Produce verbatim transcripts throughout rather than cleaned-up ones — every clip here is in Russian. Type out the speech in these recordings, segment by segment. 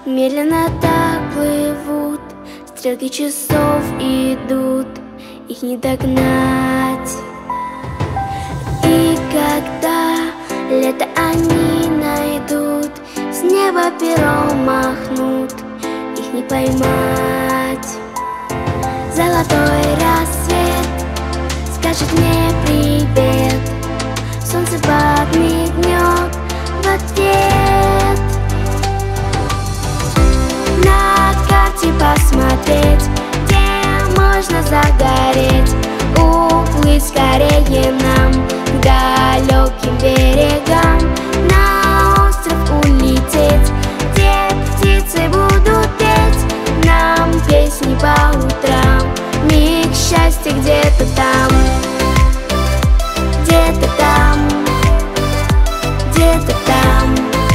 Медленно так плывут, стрелки часов идут, их не догнать. И когда лето они найдут, с неба пером махнут, их не поймать. Золотой рассвет скажет мне привет, солнце подмигнет в ответ. На карте посмотреть, где можно загореть, уплыть скорее нам к далеким берегам, на остров улететь, где птицы будут петь нам песни по утрам. Миг счастья где-то там, где-то там, где-то там.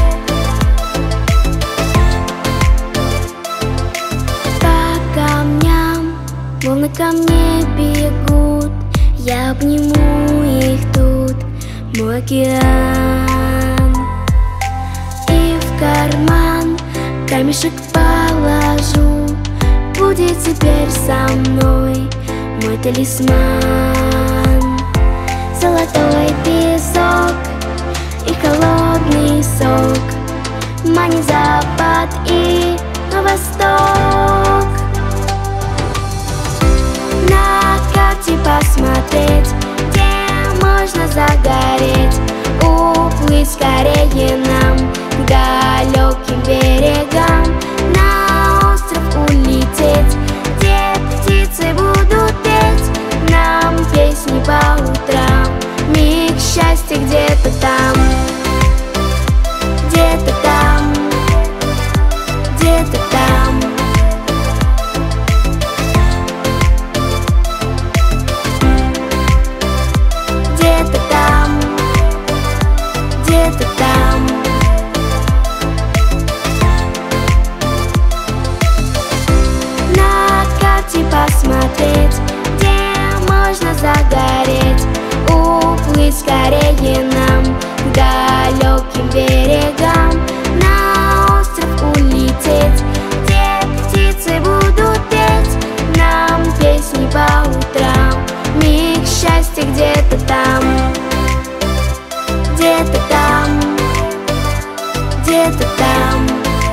По камням волны ко мне бегут, я обниму их тут, мой океан. И в карман камешек положу, будет теперь со мной мой талисман. Золотой песок и холодный сок манит запад и восток. На карте посмотреть, где можно загореть, уплыть скорее нам к далеким берегам, на остров улететь, где птицы будут петь нам песни по утрам. Миг счастья где-то там, где-то там, где-то там. Где-то там, где-то там. На карте посмотреть, где можно загореть, уплыть скорее нам к далеким берегам, на остров улететь, где птицы будут петь нам песни по утрам. Миг счастья где-то там, где-то там, где-то там.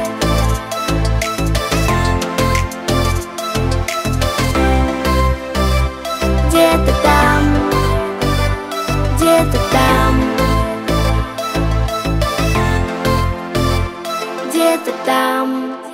Где-то там, где-то там, где-то там.